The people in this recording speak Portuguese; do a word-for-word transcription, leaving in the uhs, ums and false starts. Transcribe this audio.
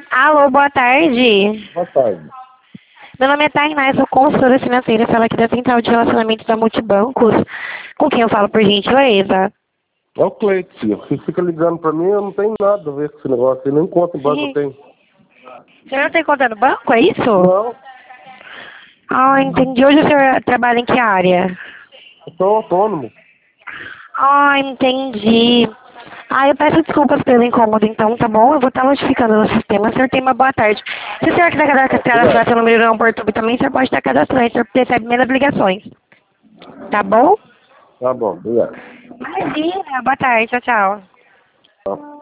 Alô, boa tarde. Boa tarde. Meu nome é Tainá, eu sou consultora financeira, falo aqui da Central de Relacionamento da Multibancos. Com quem eu falo, por gentileza? É o Cleito, filho. Você fica ligando pra mim, eu não tenho nada a ver com esse negócio. Eu nem conta em banco eu tenho. O senhor não tem conta no banco, é isso? Não, Ah, entendi. Hoje o senhor trabalha em que área? eu sou autônomo. Ah, entendi. Ah, eu peço desculpas pelo incômodo, então, tá bom? Eu vou estar notificando no sistema. O senhor tem uma boa tarde. Se o senhor quiser cadastrar seu número não por tubo também, o senhor pode estar cadastrando. O senhor recebe menos ligações. Tá bom? Tá bom, obrigado. Imagina. Boa tarde. Tchau, tchau. Tá.